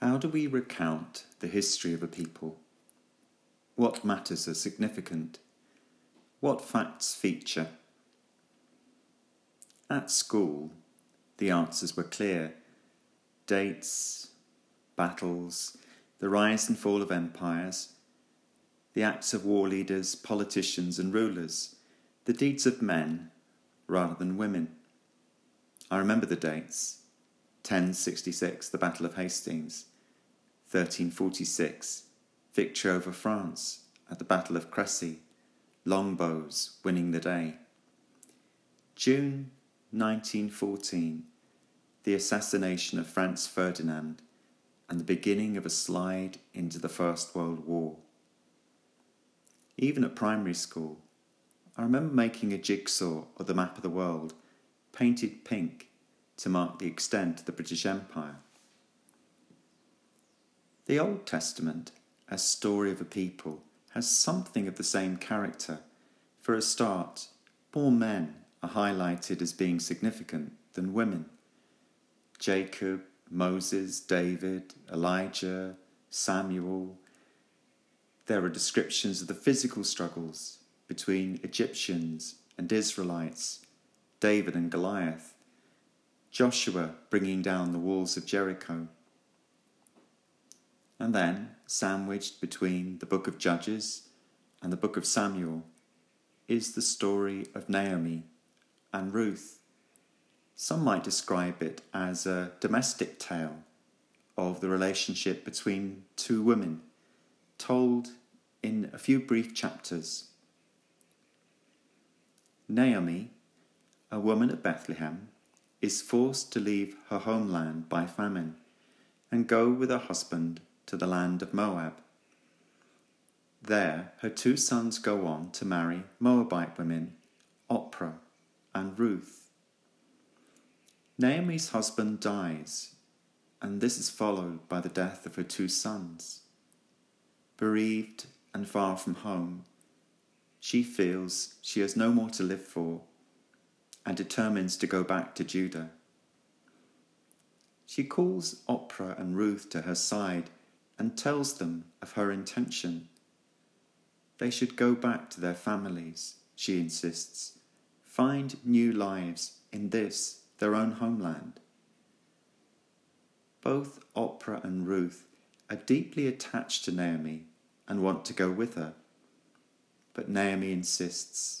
How do we recount the history of a people? What matters are significant? What facts feature? At school, the answers were clear. Dates, battles, the rise and fall of empires, the acts of war leaders, politicians and rulers, the deeds of men rather than women. I remember the dates. 1066, the Battle of Hastings. 1346, victory over France at the Battle of Crécy, longbows winning the day. June 1914, the assassination of Franz Ferdinand and the beginning of a slide into the First World War. Even at primary school, I remember making a jigsaw of the map of the world, painted pink to mark the extent of the British Empire. The Old Testament, as story of a people, has something of the same character. For a start, more men are highlighted as being significant than women. Jacob, Moses, David, Elijah, Samuel. There are descriptions of the physical struggles between Egyptians and Israelites, David and Goliath, Joshua bringing down the walls of Jericho. And then, sandwiched between the book of Judges and the book of Samuel, is the story of Naomi and Ruth. Some might describe it as a domestic tale of the relationship between two women, told in a few brief chapters. Naomi, a woman at Bethlehem, is forced to leave her homeland by famine and go with her husband to the land of Moab. There, her two sons go on to marry Moabite women, Orpah and Ruth. Naomi's husband dies, and this is followed by the death of her two sons. Bereaved and far from home, she feels she has no more to live for and determines to go back to Judah. She calls Orpah and Ruth to her side and tells them of her intention. They should go back to their families, she insists, find new lives in this, their own homeland. Both Orpah and Ruth are deeply attached to Naomi and want to go with her, but Naomi insists.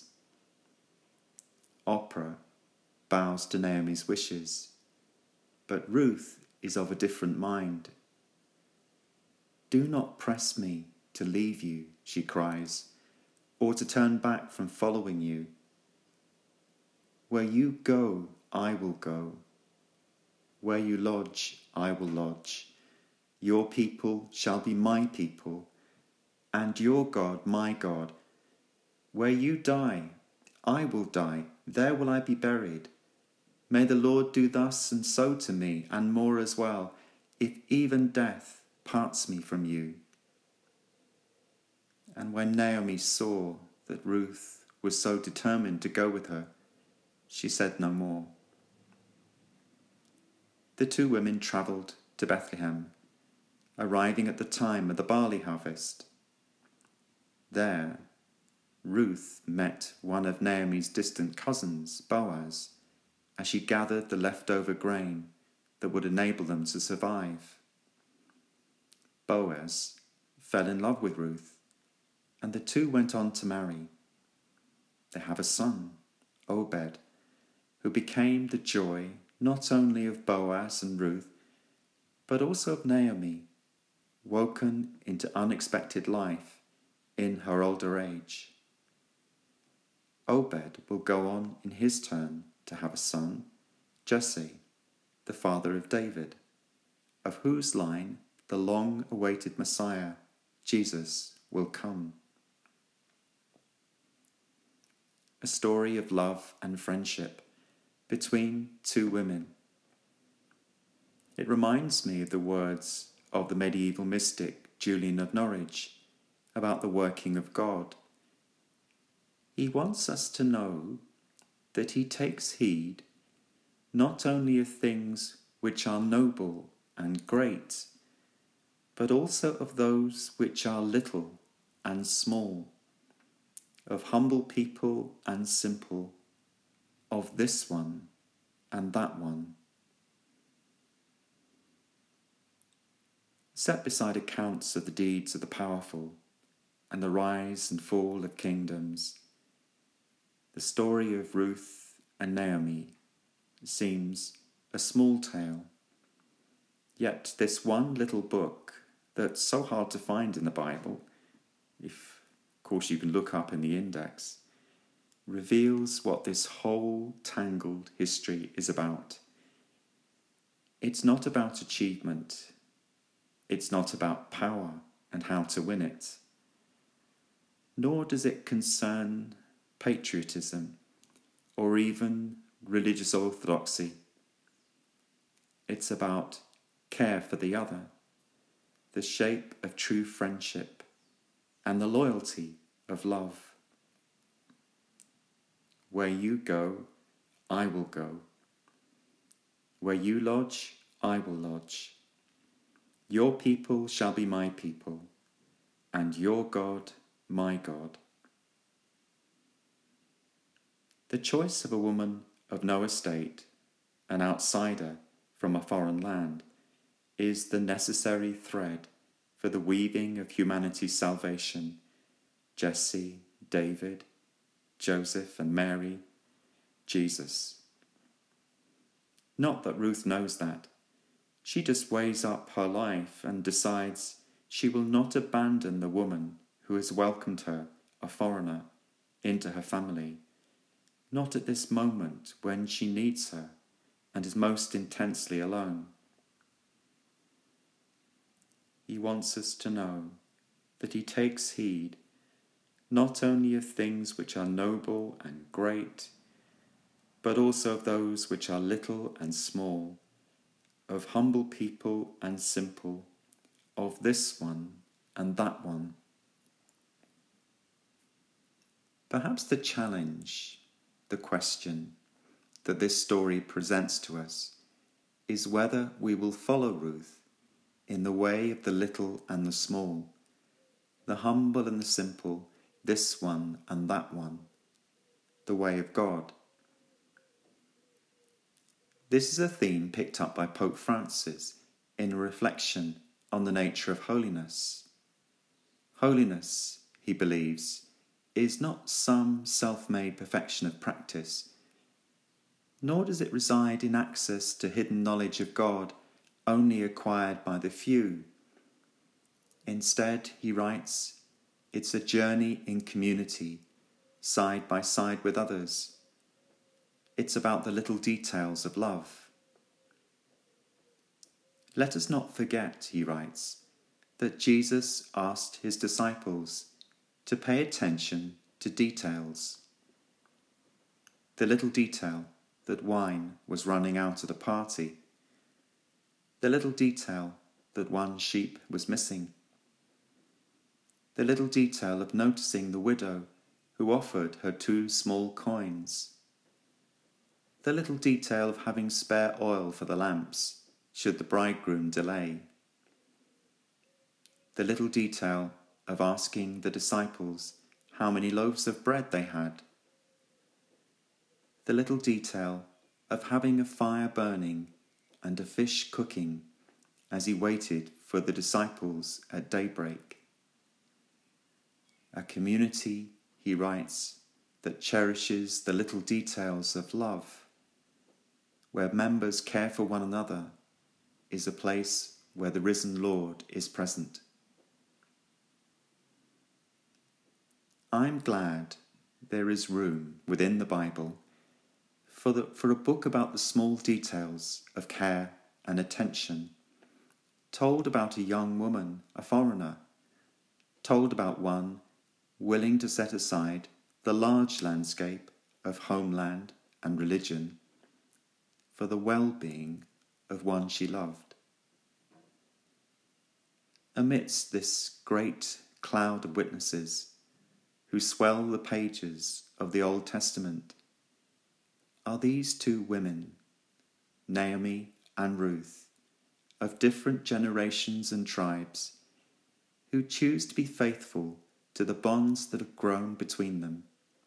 Orpah bows to Naomi's wishes, but Ruth is of a different mind. "Do not press me to leave you," she cries, "or to turn back from following you. Where you go, I will go. Where you lodge, I will lodge. Your people shall be my people, and your God my God. Where you die, I will die. There will I be buried. May the Lord do thus and so to me, and more as well, if even death parts me from you." And when Naomi saw that Ruth was so determined to go with her, she said no more. The two women travelled to Bethlehem, arriving at the time of the barley harvest. There, Ruth met one of Naomi's distant cousins, Boaz, as she gathered the leftover grain that would enable them to survive. Boaz fell in love with Ruth, and the two went on to marry. They have a son, Obed, who became the joy not only of Boaz and Ruth, but also of Naomi, woken into unexpected life in her older age. Obed will go on in his turn to have a son, Jesse, the father of David, of whose line the long-awaited Messiah, Jesus, will come. A story of love and friendship between two women. It reminds me of the words of the medieval mystic Julian of Norwich about the working of God. He wants us to know that he takes heed not only of things which are noble and great, but also of those which are little and small, of humble people and simple, of this one and that one. Set beside accounts of the deeds of the powerful and the rise and fall of kingdoms, the story of Ruth and Naomi seems a small tale. Yet this one little book that's so hard to find in the Bible, if of course you can look up in the index, reveals what this whole tangled history is about. It's not about achievement. It's not about power and how to win it. Nor does it concern patriotism or even religious orthodoxy. It's about care for the other, the shape of true friendship, and the loyalty of love. Where you go, I will go. Where you lodge, I will lodge. Your people shall be my people, and your God my God. The choice of a woman of no estate, an outsider from a foreign land, is the necessary thread for the weaving of humanity's salvation. Jesse, David, Joseph and Mary, Jesus. Not that Ruth knows that. She just weighs up her life and decides she will not abandon the woman who has welcomed her, a foreigner, into her family. Not at this moment when she needs her and is most intensely alone. He wants us to know that he takes heed not only of things which are noble and great, but also of those which are little and small, of humble people and simple, of this one and that one. Perhaps the challenge, the question that this story presents to us is whether we will follow Ruth in the way of the little and the small, the humble and the simple, this one and that one, the way of God. This is a theme picked up by Pope Francis in a reflection on the nature of holiness. Holiness, he believes, is not some self-made perfection of practice, nor does it reside in access to hidden knowledge of God only acquired by the few. Instead, he writes, it's a journey in community, side by side with others. It's about the little details of love. Let us not forget, he writes, that Jesus asked his disciples to pay attention to details. The little detail that wine was running out at a party. The little detail that one sheep was missing. The little detail of noticing the widow who offered her 2 small coins. The little detail of having spare oil for the lamps, should the bridegroom delay. The little detail of asking the disciples how many loaves of bread they had. The little detail of having a fire burning and a fish cooking as he waited for the disciples at daybreak. A community, he writes, that cherishes the little details of love, where members care for one another, is a place where the risen Lord is present. I'm glad there is room within the Bible for a book about the small details of care and attention, told about a young woman, a foreigner, told about one willing to set aside the large landscape of homeland and religion for the well-being of one she loved. Amidst this great cloud of witnesses who swell the pages of the Old Testament are these 2 women, Naomi and Ruth, of different generations and tribes who choose to be faithful to the bonds that have grown between them.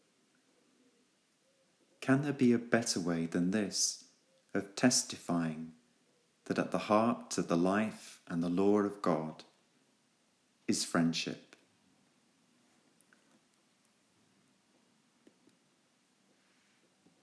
Can there be a better way than this of testifying that at the heart of the life and the law of God is friendship?